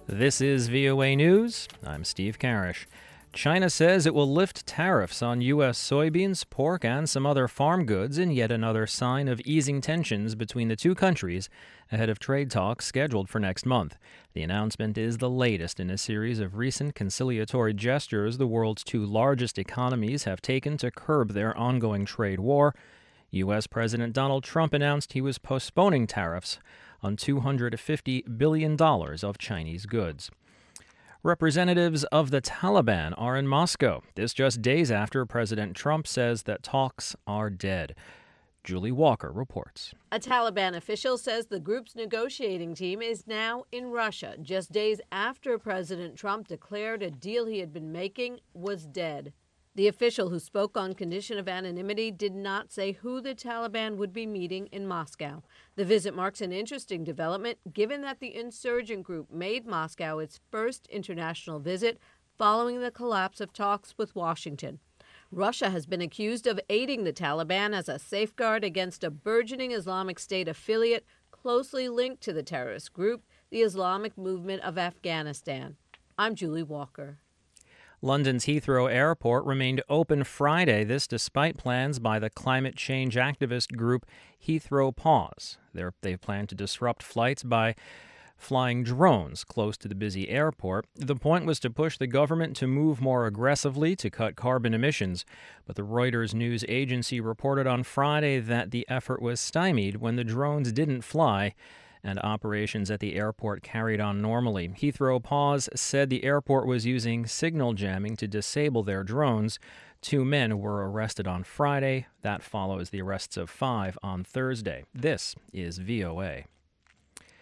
This is VOA News. I'm Steve Karish. China says it will lift tariffs on U.S. soybeans, pork, and some other farm goods in yet another sign of easing tensions between the two countries ahead of trade talks scheduled for next month. The announcement is the latest in a series of recent conciliatory gestures the world's two largest economies have taken to curb their ongoing trade war. U.S. President Donald Trump announced he was postponing tariffs on $250 billion of Chinese goods. Representatives of the Taliban are in Moscow. This just days after President Trump says that talks are dead. Julie Walker reports. A Taliban official says the group's negotiating team is now in Russia, just days after President Trump declared a deal he had been making was dead. The official, who spoke on condition of anonymity, did not say who the Taliban would be meeting in Moscow. The visit marks an interesting development, given that the insurgent group made Moscow its first international visit following the collapse of talks with Washington. Russia has been accused of aiding the Taliban as a safeguard against a burgeoning Islamic State affiliate closely linked to the terrorist group, the Islamic Movement of Afghanistan. I'm Julie Walker. London's Heathrow Airport remained open Friday, this despite plans by the climate change activist group Heathrow Pause. They plan to disrupt flights by flying drones close to the busy airport. The point was to push the government to move more aggressively to cut carbon emissions, but the Reuters news agency reported on Friday that the effort was stymied when the drones didn't fly and operations at the airport carried on normally. Heathrow Pause said the airport was using signal jamming to disable their drones. 2 men were arrested on Friday. That follows the arrests of 5 on Thursday. This is VOA.